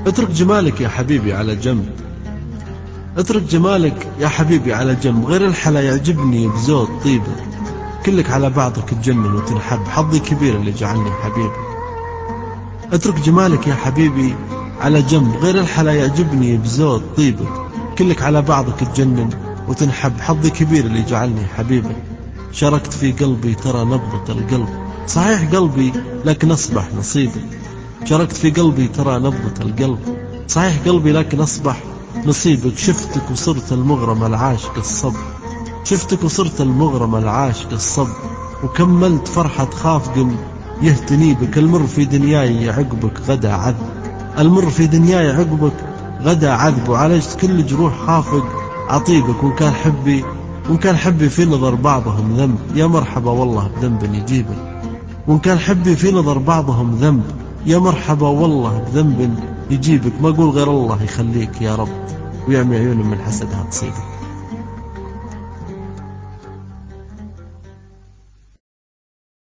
اترك جمالك يا حبيبي على جنب، اترك جمالك يا حبيبي على جنب، غير الحلا يعجبني بزود طيبك، كلك على بعضك تجنن وتنحب، حظي كبير اللي جعلني حبيبك. اترك جمالك يا حبيبي على جنب، غير الحلا يعجبني بزود طيبك، كلك على بعضك تجنن وتنحب، حظي كبير اللي جعلني حبيبك. شاركت في قلبي ترى نبضة القلب، صحيح قلبي لكن أصبح نصيبك. شاركت في قلبي ترى نبضة القلب، صحيح قلبي لكن أصبح نصيبك. شفتك وصرت المغرم العاشق الصب، شفتك وصرت المغرم العاشق الصب، وكملت فرحة خافق يهتني بك. المر في دنياي عقبك غدا عذب، المر في دنياي عقبك غدا عذب، وعالجت كل جروح خافق عطيبك. وإن كان حبي في نظر بعضهم ذنب، يا مرحبا والله بذنب يجيبك. وإن كان حبي في نظر بعضهم ذنب، يا مرحبا والله بذنب يجيبك. ما أقول غير الله يخليك يا رب، ويعمي عيون من حسدها تصيبك.